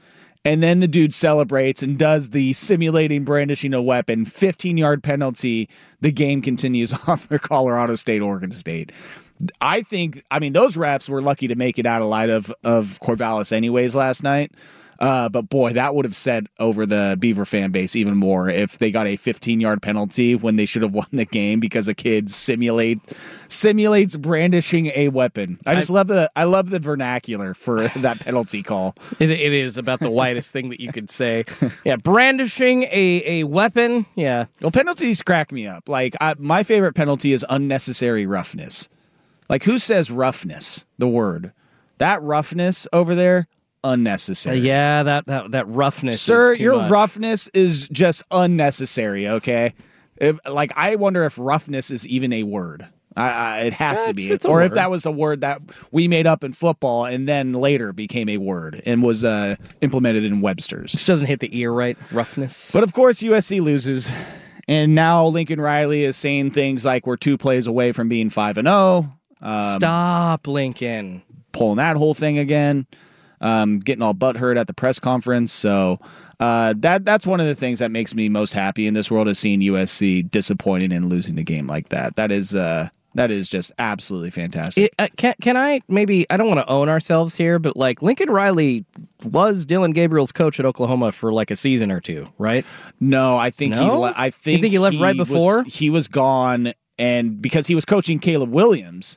E: And then the dude celebrates and does the simulating brandishing a weapon, fifteen-yard penalty. The game continues on for Colorado State, Oregon State. I think, I mean, those refs were lucky to make it out of light of, of Corvallis anyways last night. Uh, but boy, that would have set over the Beaver fan base even more if they got a fifteen-yard penalty when they should have won the game because a kid simulate simulates brandishing a weapon. I just I, love the I love the vernacular for that penalty call.
F: It, it is about the widest thing that you could say. Yeah, brandishing a, a weapon. Yeah.
E: Well, penalties crack me up. Like I, my favorite penalty is unnecessary roughness. Like who says roughness? The word that roughness over there. Unnecessary.
F: Uh, yeah, that, that that roughness.
E: Sir,
F: is too
E: your
F: much.
E: roughness is just unnecessary, okay? If, like, I wonder if roughness is even a word. I, I, it has
F: yeah,
E: to be.
F: It's, it's
E: or
F: word.
E: if that was a word that we made up in football and then later became a word and was uh, implemented in Webster's.
F: This doesn't hit the ear right, roughness.
E: But, of course, U S C loses. And now Lincoln Riley is saying things like we're two plays away from being five and oh. Um,
F: Stop, Lincoln.
E: Pulling that whole thing again. Um, getting all butthurt at the press conference. So uh, that that's one of the things that makes me most happy in this world is seeing U S C disappointed and losing a game like that. That is uh, that is just absolutely fantastic.
F: It, uh, can can I maybe I don't want to own ourselves here, but like Lincoln Riley was Dylan Gabriel's coach at Oklahoma for like a season or two, right?
E: No, I think
F: no?
E: he. Le- I think
F: you think he left
E: he
F: right before
E: was, he was gone, and because he was coaching Caleb Williams,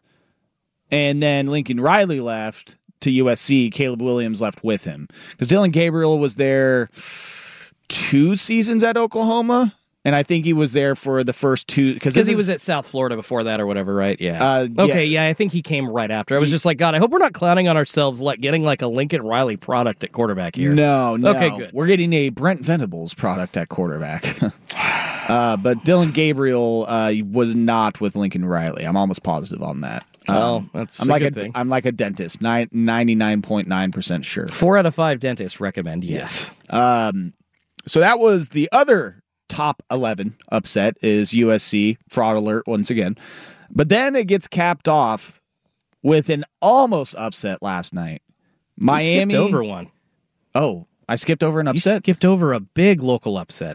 E: and then Lincoln Riley left to U S C, Caleb Williams left with him. Because Dylan Gabriel was there two seasons at Oklahoma, and I think he was there for the first two.
F: Because he was at South Florida before that or whatever, right? Yeah.
E: Uh,
F: okay,
E: yeah.
F: yeah, I think he came right after. I was just like, God, I hope we're not clowning on ourselves like getting like a Lincoln Riley product at quarterback here.
E: No, no.
F: Okay, good.
E: We're getting a Brent Venables product at quarterback. uh, but Dylan Gabriel uh, was not with Lincoln Riley. I'm almost positive on that.
F: Well,
E: um,
F: that's
E: I'm
F: a
E: like
F: good
E: a,
F: thing.
E: I'm like a dentist, ninety-nine point nine percent sure.
F: Four out of five dentists recommend yes.
E: Um, so that was the other top eleven upset is U S C, fraud alert once again. But then it gets capped off with an almost upset last night. Miami.
F: You skipped over one.
E: Oh, I skipped over an upset?
F: You skipped over a big local upset.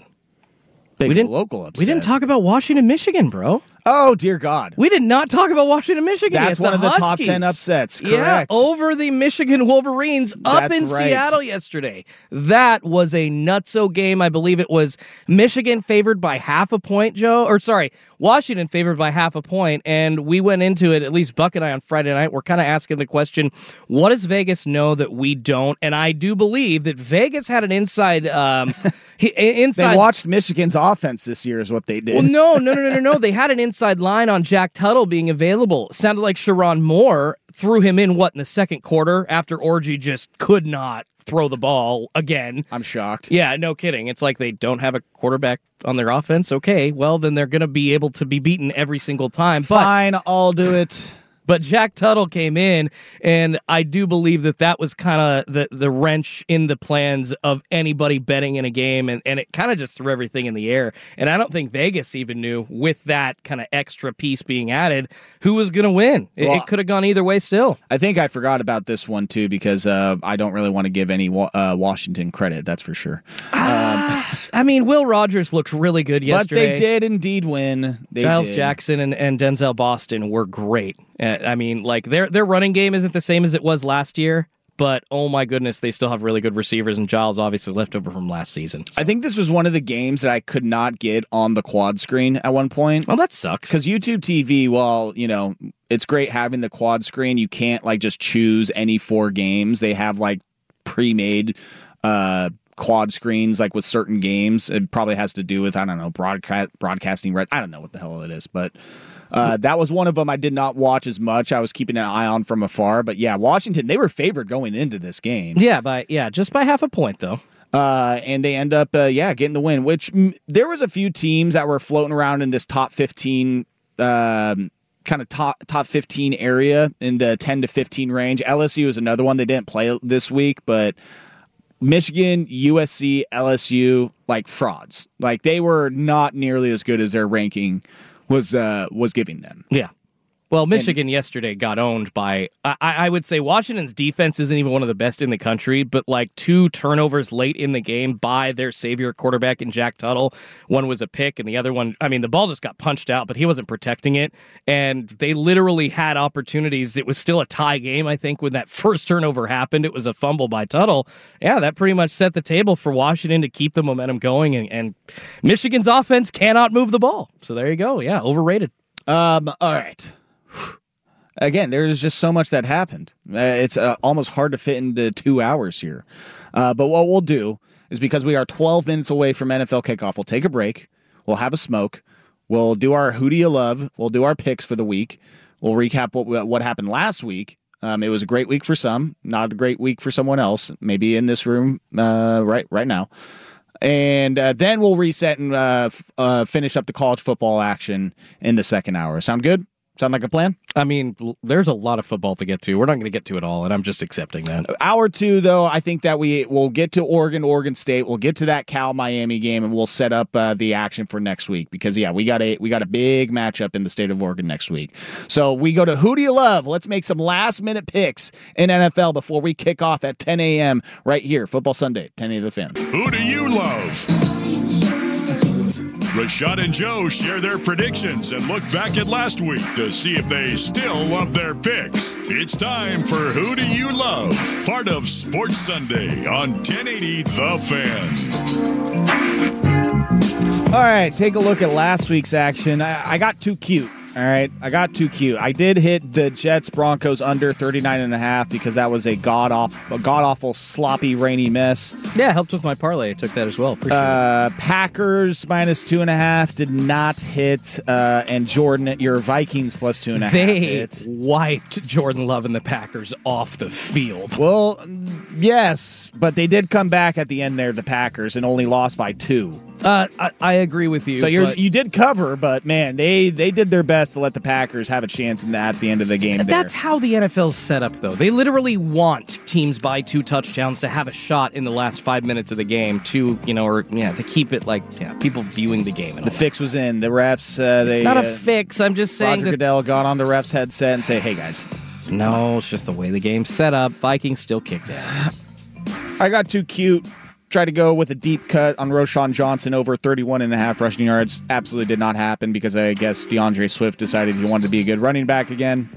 E: Big
F: we didn't,
E: local upset.
F: We didn't talk about Washington, Michigan, bro.
E: Oh, dear God.
F: We did not talk about Washington, Michigan.
E: That's
F: yet.
E: one
F: the
E: of the
F: Huskies.
E: top ten upsets. Correct.
F: Yeah, over the Michigan Wolverines up
E: That's
F: in
E: right.
F: Seattle yesterday. That was a nutso game. I believe it was Michigan favored by half a point, Joe. Or sorry, Washington favored by half a point. And we went into it, at least Buck and I on Friday night, we're kind of asking the question, what does Vegas know that we don't? And I do believe that Vegas had an inside... Um, He, inside,
E: they watched Michigan's offense this year is what they did.
F: Well, no, no, no, no, no, no. They had an inside line on Jack Tuttle being available. Sounded like Sharon Moore threw him in, what, in the second quarter after Orji just could not throw the ball again.
E: I'm shocked.
F: Yeah, no kidding. It's like they don't have a quarterback on their offense. Okay, well, then they're going to be able to be beaten every single time. But,
E: Fine, I'll do it.
F: But Jack Tuttle came in, and I do believe that that was kind of the, the wrench in the plans of anybody betting in a game, and, and it kind of just threw everything in the air. And I don't think Vegas even knew, with that kind of extra piece being added, who was going to win. It,
E: Well,
F: it could have gone either way still.
E: I think I forgot about this one, too, because uh, I don't really want to give any uh, Washington credit, that's for sure.
F: Uh, I mean, Will Rogers looked really good yesterday.
E: But they did indeed win. They
F: Giles
E: did.
F: Jackson and, and Denzel Boston were great. Uh, I mean, like, their their running game isn't the same as it was last year, but oh my goodness, they still have really good receivers, and Giles obviously left over from last season. So.
E: I think this was one of the games that I could not get on the quad screen at one point.
F: Well, that sucks.
E: Because YouTube T V, well, you know, it's great having the quad screen. You can't, like, just choose any four games. They have, like, pre-made uh, quad screens, like, with certain games. It probably has to do with, I don't know, broadcast broadcasting. Right? I don't know what the hell it is, but... Uh, that was one of them I did not watch as much. I was keeping an eye on from afar. But yeah, Washington, they were favored going into this game.
F: Yeah, by yeah, just by half a point, though.
E: Uh, and they end up, uh, yeah, getting the win, which m- there was a few teams that were floating around in this top fifteen, um, kind of top, top fifteen area in the ten to fifteen range. L S U is another one. They didn't play this week, but Michigan, U S C, L S U, like frauds. Like they were not nearly as good as their ranking was uh, was giving them.
F: Yeah. Well, Michigan and, yesterday got owned by, I, I would say Washington's defense isn't even one of the best in the country, but like two turnovers late in the game by their savior quarterback in Jack Tuttle. One was a pick and the other one, I mean, the ball just got punched out, but he wasn't protecting it. And they literally had opportunities. It was still a tie game, I think, when that first turnover happened. It was a fumble by Tuttle. Yeah, that pretty much set the table for Washington to keep the momentum going. And, and Michigan's offense cannot move the ball. So there you go. Yeah, overrated.
E: Um. All right. Again, there's just so much that happened. Uh, it's uh, almost hard to fit into two hours here. Uh, but what we'll do is, because we are twelve minutes away from N F L kickoff, we'll take a break. We'll have a smoke. We'll do our Who Do You Love. We'll do our picks for the week. We'll recap what what happened last week. Um, it was a great week for some, not a great week for someone else, maybe in this room uh, right right now. And uh, then we'll reset and uh, f- uh, finish up the college football action in the second hour. Sound good? Sound like a plan?
F: I mean, there's a lot of football to get to. We're not going to get to it all, and I'm just accepting that.
E: Hour two, though, I think that we will get to Oregon, Oregon State. We'll get to that Cal-Miami game, and we'll set up uh, the action for next week. Because, yeah, we got a we got a big matchup in the state of Oregon next week. So we go to Who Do You Love? Let's make some last-minute picks in N F L before we kick off at ten a.m. right here. Football Sunday, ten a.m. The Fan.
B: Who do you love? Rashad and Joe share their predictions and look back at last week to see if they still love their picks. It's time for Who Do You Love? Part of Sports Sunday on ten eighty The Fan.
E: All right, take a look at last week's action. I, I got too cute. All right, I got too cute. I did hit the Jets Broncos under thirty-nine and a half because that was a god awful, god awful, sloppy, rainy mess.
F: Yeah, helped with my parlay. I took that as well. Appreciate
E: uh, it. Packers minus two and a half did not hit, uh, and Jordan, your Vikings plus two and a half
F: they
E: hit.
F: wiped Jordan Love and the Packers off the field.
E: Well, yes, but they did come back at the end there, the Packers, and only lost by two.
F: Uh, I, I agree with you.
E: So you
F: but...
E: you did cover, but man, they they did their best to let the Packers have a chance in the, at the end of the game.
F: That's
E: there.
F: how the N F L's set up, though. They literally want teams by two touchdowns to have a shot in the last five minutes of the game to, you know, or yeah, to keep it like yeah, people viewing the game. And
E: the
F: all
E: fix
F: that.
E: was in. The refs. Uh, they,
F: it's not a
E: uh,
F: fix. I'm just saying.
E: Roger
F: that...
E: Goodell got on the refs' headset and say, "Hey guys."
F: No, it's just the way the game's set up. Vikings still kicked ass.
E: I got too cute. Tried to go with a deep cut on Roschon Johnson over thirty-one and a half rushing yards. Absolutely did not happen because I guess DeAndre Swift decided he wanted to be a good running back again.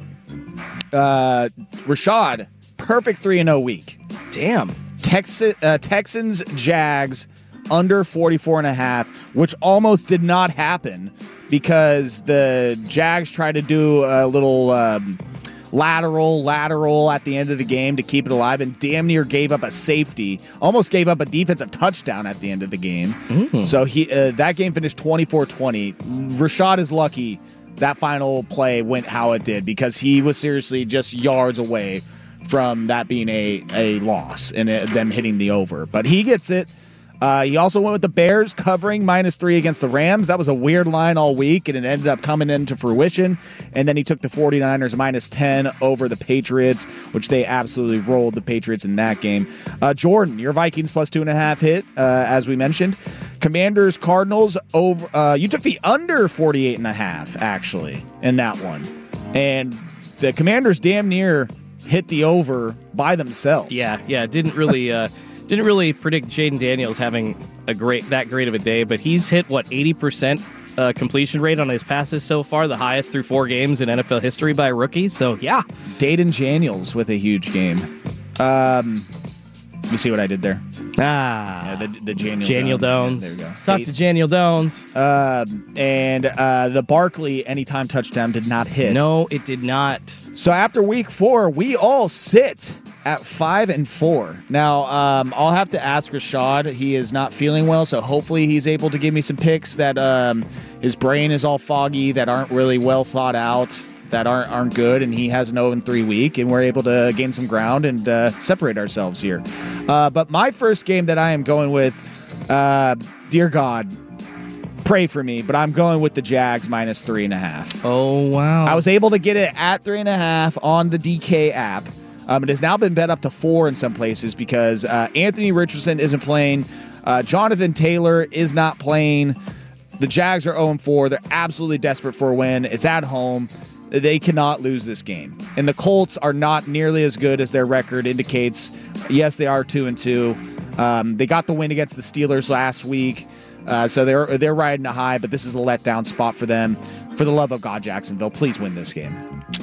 E: Uh, Rashad, perfect three and oh week.
F: Damn.
E: Tex- uh, Texans, Jags, under forty-four and a half, which almost did not happen because the Jags tried to do a little... Um, lateral, lateral at the end of the game to keep it alive and damn near gave up a safety, almost gave up a defensive touchdown at the end of the game. Mm-hmm. So he uh, that game finished twenty-four twenty. Rashad is lucky that final play went how it did because he was seriously just yards away from that being a, a loss and it, them hitting the over. But he gets it. Uh, he also went with the Bears covering minus three against the Rams. That was a weird line all week, and it ended up coming into fruition. And then he took the 49ers minus ten over the Patriots, which they absolutely rolled the Patriots in that game. Uh, Jordan, your Vikings plus two and a half hit, uh, as we mentioned. Commanders, Cardinals, over. Uh, you took the under forty-eight and a half, actually, in that one. And the Commanders damn near hit the over by themselves.
F: Yeah, yeah, didn't really... Uh... Didn't really predict Jaden Daniels having a great that great of a day, but he's hit, what, eighty percent uh, completion rate on his passes so far, the highest through four games in N F L history by a rookie. So, yeah.
E: Jaden Daniels with a huge game. Um, you see what I did there?
F: Ah.
E: Yeah, the the Janiel,
F: Janiel
E: Downs.
F: Downs.
E: Yeah, there you go.
F: Talk
E: Eight.
F: to Janiel Downs.
E: Um, and uh, the Barkley anytime touchdown did not hit.
F: No, it did not.
E: So after week four, we all sit at five and four. Now, um, I'll have to ask Rashad. He is not feeling well, so hopefully he's able to give me some picks that um, his brain is all foggy, that aren't really well thought out, that aren't aren't good, and he has an oh and three week, and we're able to gain some ground and uh, separate ourselves here. Uh, but my first game that I am going with, uh, dear God, pray for me, but I'm going with the Jags minus three and a half.
F: Oh, wow.
E: I was able to get it at three and a half on the D K app. Um, it has now been bet up to four in some places because uh, Anthony Richardson isn't playing. Uh, Jonathan Taylor is not playing. The Jags are oh and four. They're absolutely desperate for a win. It's at home. They cannot lose this game. And the Colts are not nearly as good as their record indicates. Yes, they are two and two. Um, they got the win against the Steelers last week. Uh, so they're they're riding a high, but this is a letdown spot for them. For the love of God, Jacksonville, please win this game.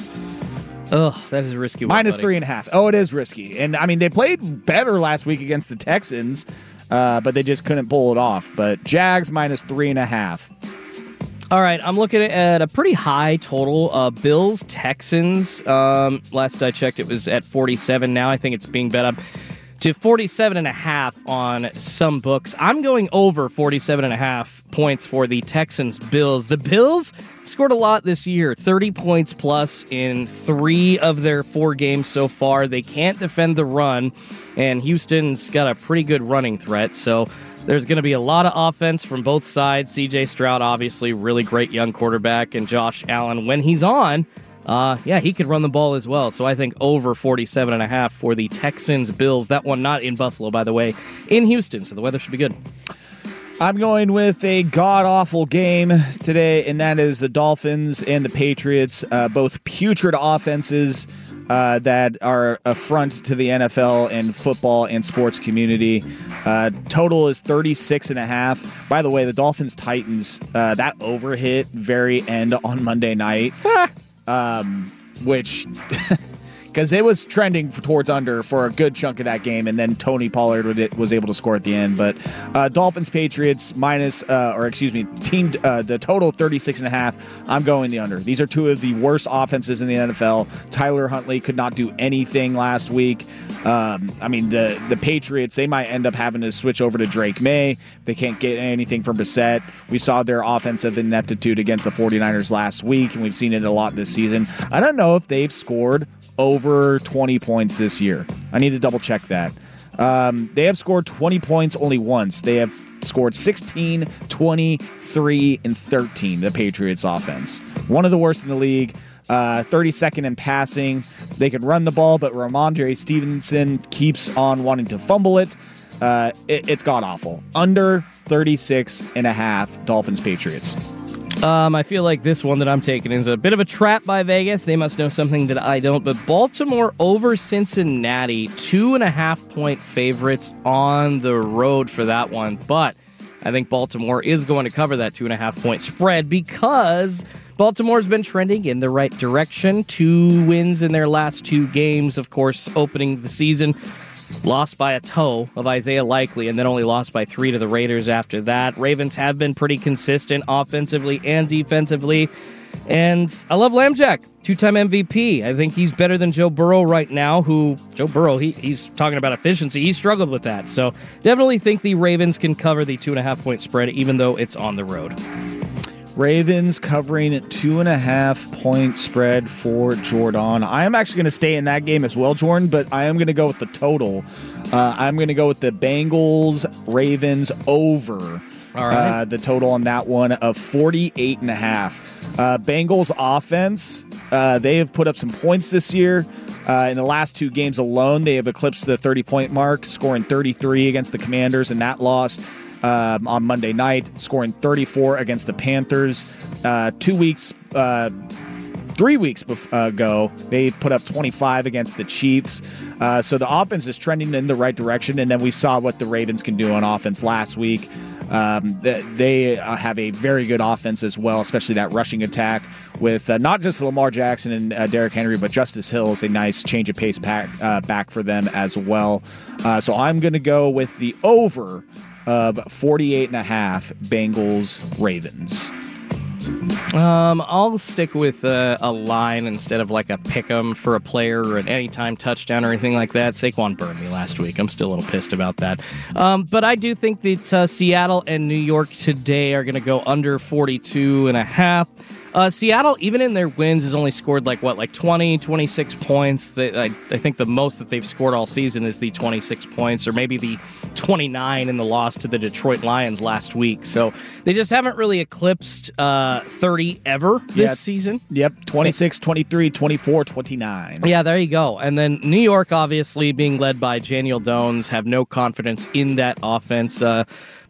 F: Ugh, that is a risky one.
E: Minus
F: buddy.
E: three and a half. Oh, it is risky. And, I mean, they played better last week against the Texans, uh, but they just couldn't pull it off. But Jags minus three and a half.
F: All right, I'm looking at a pretty high total. Uh, Bills, Texans. Um, last I checked, it was at forty-seven. Now I think it's being bet up to forty-seven and a half on some books. I'm going over forty-seven and a half points for the Texans Bills. The Bills scored a lot this year, thirty points plus in three of their four games so far. They can't defend the run, and Houston's got a pretty good running threat, so there's going to be a lot of offense from both sides. C J Stroud, obviously, really great young quarterback, and Josh Allen, when he's on, Uh, yeah, he could run the ball as well. So I think over forty-seven and a half for the Texans Bills. That one not in Buffalo, by the way, in Houston. So the weather should be good.
E: I'm going with a god-awful game today, and that is the Dolphins and the Patriots, uh, both putrid offenses uh, that are a front to the N F L and football and sports community. Uh, total is thirty-six and a half. By the way, the Dolphins-Titans, uh, that overhit very end on Monday night. Um, which, because it was trending towards under for a good chunk of that game, and then Tony Pollard was able to score at the end. But uh, Dolphins Patriots minus, uh, or excuse me, team uh, the total thirty-six and a half. I'm going the under. These are two of the worst offenses in the N F L. Tyler Huntley could not do anything last week. Um, I mean, the the Patriots, they might end up having to switch over to Drake May. They can't get anything from Brissett. We saw their offensive ineptitude against the 49ers last week, and we've seen it a lot this season. I don't know if they've scored over twenty points this year. I need to double check that. Um, they have scored twenty points only once. They have scored sixteen, twenty-three, and thirteen, the Patriots offense. One of the worst in the league. Uh, thirty-second in passing. They can run the ball, but Ramondre Stevenson keeps on wanting to fumble it. Uh, it it's god-awful. Under thirty-six and a half, Dolphins Patriots.
F: Um, I feel like this one that I'm taking is a bit of a trap by Vegas. They must know something that I don't. But Baltimore over Cincinnati, two and a half point favorites on the road for that one. But I think Baltimore is going to cover that two and a half point spread because Baltimore's been trending in the right direction. Two wins in their last two games, of course, opening the season. Lost by a toe of Isaiah Likely, and then only lost by three to the Raiders after that. Ravens have been pretty consistent offensively and defensively. And I love Lambjack, two-time M V P. I think he's better than Joe Burrow right now, who, Joe Burrow, he, he's talking about efficiency. He struggled with that. So definitely think the Ravens can cover the two and a half point spread, even though it's on the road.
E: Ravens covering two and a half point spread for Jordan. I am actually going to stay in that game as well, Jordan, but I am going to go with the total. Uh, I'm going to go with the Bengals Ravens over.
F: All right.
E: Uh, the total on that one of forty-eight and a half. Uh, Bengals offense, uh, they have put up some points this year. Uh, in the last two games alone, they have eclipsed the thirty-point mark, scoring thirty-three against the Commanders in that loss. Um, on Monday night, scoring thirty-four against the Panthers. Uh, two weeks, uh, three weeks bef- ago, they put up twenty-five against the Chiefs. Uh, so the offense is trending in the right direction, and then we saw what the Ravens can do on offense last week. Um, they have a very good offense as well, especially that rushing attack with uh, not just Lamar Jackson and uh, Derrick Henry, but Justice Hill is a nice change of pace pack, uh, back for them as well. Uh, so I'm going to go with the over of forty-eight and a half Bengals Ravens.
F: Um, I'll stick with uh, a line instead of like a pick 'em for a player or an anytime touchdown or anything like that. Saquon burned me last week. I'm still a little pissed about that. Um, but I do think that uh, Seattle and New York today are going to go under forty-two and a half. Uh, Seattle, even in their wins, has only scored like, what, like twenty, twenty-six points. They, I, I think the most that they've scored all season is the twenty-six points, or maybe the twenty-nine in the loss to the Detroit Lions last week. So they just haven't really eclipsed uh, thirty ever this
E: yeah.
F: season.
E: Yep, twenty-six, twenty-three, twenty-four, twenty-nine.
F: Yeah, there you go. And then New York, obviously, being led by Daniel Jones, have no confidence in that offense. Uh,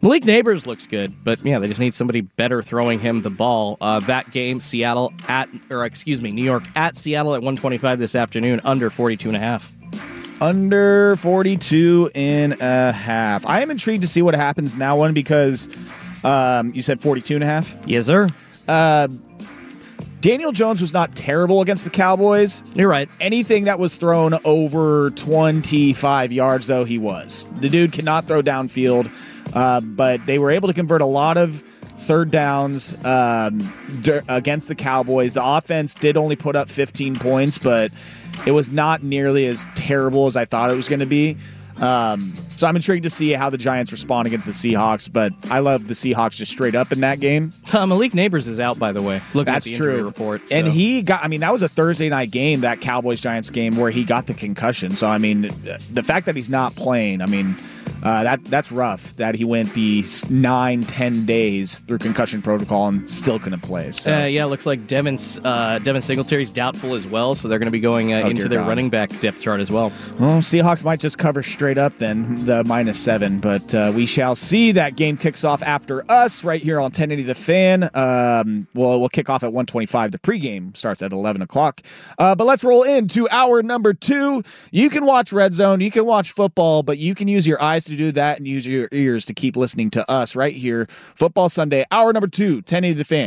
F: Malik Neighbors looks good, but yeah, they just need somebody better throwing him the ball. Uh, that game, Seattle at, or excuse me, New York at Seattle at one twenty-five this afternoon, under forty-two and a half.
E: Under forty-two and a half. I am intrigued to see what happens in that one because um, you said forty-two and a half?
F: Yes, sir.
E: Uh, Daniel Jones was not terrible against the Cowboys.
F: You're right.
E: Anything that was thrown over twenty-five yards, though, he was. The dude cannot throw downfield, uh, but they were able to convert a lot of third downs um, d- against the Cowboys. The offense did only put up fifteen points, but it was not nearly as terrible as I thought it was going to be. Um, so I'm intrigued to see how the Giants respond against the Seahawks, but I love the Seahawks just straight up in that game.
F: Uh, Malik Neighbors is out, by the way. Looking
E: That's
F: at the
E: true.
F: injury report. So.
E: And he got, I mean, that was a Thursday night game, that Cowboys-Giants game, where he got the concussion. So, I mean, the fact that he's not playing, I mean, uh, that that's rough that he went the nine, ten days through concussion protocol and still couldn't play. So.
F: Uh, yeah, looks like Devin's, uh, Devin Singletary's doubtful as well, so they're going to be going uh,
E: Oh,
F: into
E: dear
F: their
E: God.
F: running back depth chart as well.
E: Well, Seahawks might just cover straight up then, the minus seven, but uh, we shall see. That game kicks off after us right here on ten eighty The Fan. Um, well, we'll kick off at one twenty-five. The pregame starts at eleven o'clock. Uh, but let's roll into hour number two. You can watch Red Zone, you can watch football, but you can use your eyes to do that and use your ears to keep listening to us right here. Football Sunday, hour number two, ten eighty The Fan.